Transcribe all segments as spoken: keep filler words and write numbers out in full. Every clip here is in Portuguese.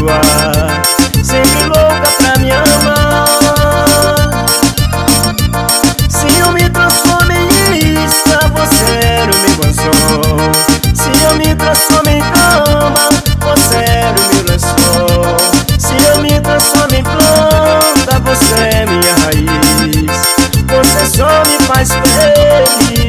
perdoar, sempre louca pra me amar. Se eu me transformo em isca, você era o meu anzol. Se eu me transformo em cama, você era o meu lençol. Se eu me transformo em planta, você é minha raiz. Você só me faz feliz.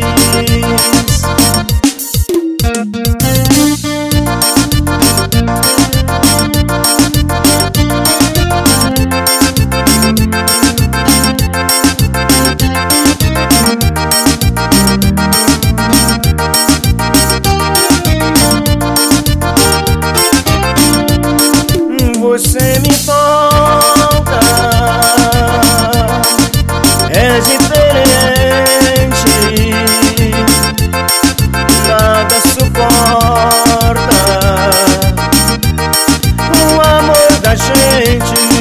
Você me toca, é diferente, nada suporta o amor da gente.